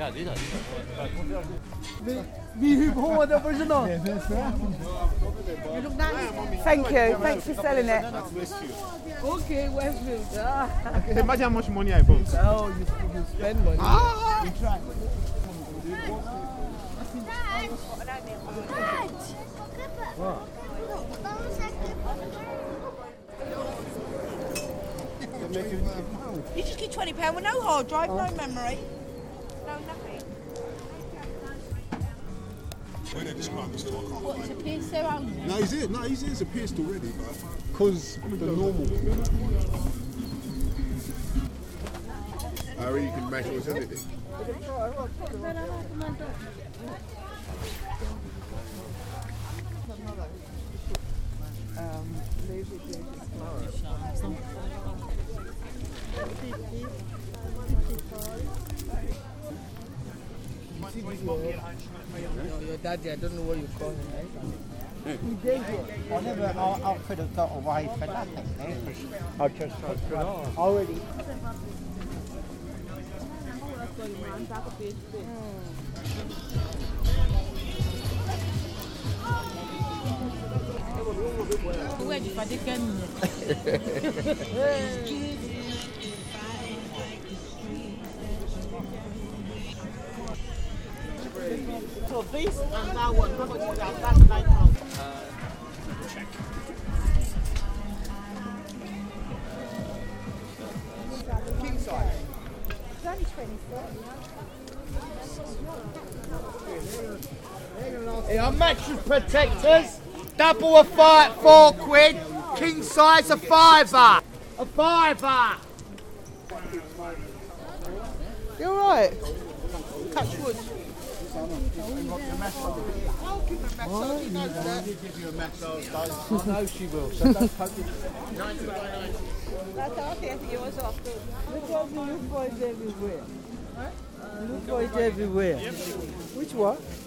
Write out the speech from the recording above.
Wie Huub Howard original. You look nice. Thank you. Thanks for selling it. Okay, Westfield. Imagine how much money I bought. Oh, you spend money. You try. You just get £20 with no hard drive, no memory. No, nothing. When they describe the store, I can't What, it's a Pierce their own? No, he's here. No, he's here. It's a pierced already, but because the normal. I really can imagine what's in it. Your daddy, I don't know what you call him, right? I never, I could have got away for nothing. I just already. Where did I get So this and that one, how much is that? That's 9,000. Check. King size. It's only 24. Our mattress protectors, double a fight, £4. King size a £5. A £5. You alright? Touch wood. I'll give a massage, you know that. I'll give you a massage, though. I know she will, so don't poke it. 90 by 90. That's all I think yours off. Because you look for it everywhere. You look for it everywhere. Which one?